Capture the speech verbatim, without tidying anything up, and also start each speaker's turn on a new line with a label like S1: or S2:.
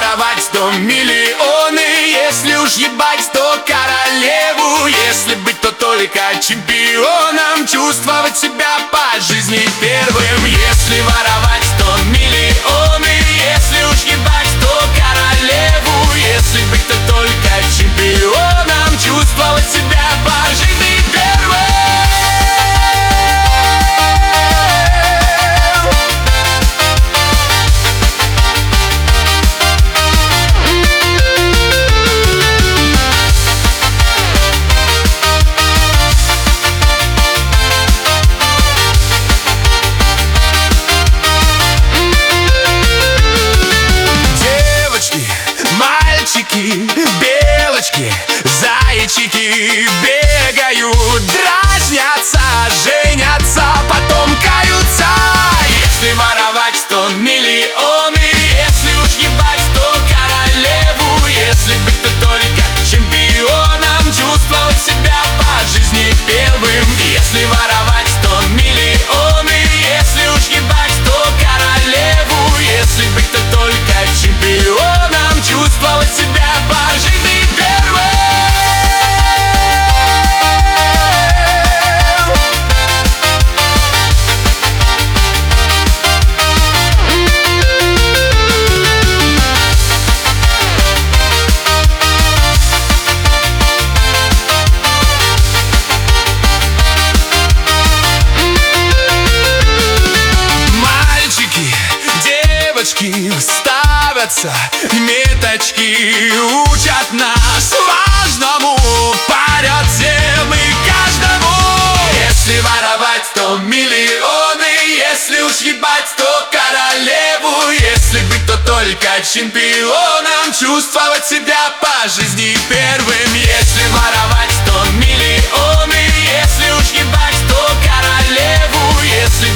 S1: воровать, то миллионы. Если уж ебать, то королеву. Если быть, то только чемпионом. Чувствовать себя по жизни первым. Если воровать, то миллионы. Если уж ебать, то королеву. Если быть, то только чемпионом. Чувствовать себя по жизни первым. Белочки, зайчики бегают, дразнятся, женятся, потом каются. Если воровать, то миллионы. Если уж ебать, то королеву. Если быть, то только чемпионом. Чувствовать себя по жизни первым. Если воровать, то миллионы. Если уж ебать, то королеву. Если быть, то только чемпионом. Чувствовать себя по жизни первым. Мальчики, девочки ставятся меточки, учат нас важному, парят всем и каждому. Если воровать, то миллионы. Если уж ебать, то королеву. Если быть, то только чемпионом. Чувствовать себя по жизни первым. Если воровать, то миллионы. Если уж ебать, то королеву. Если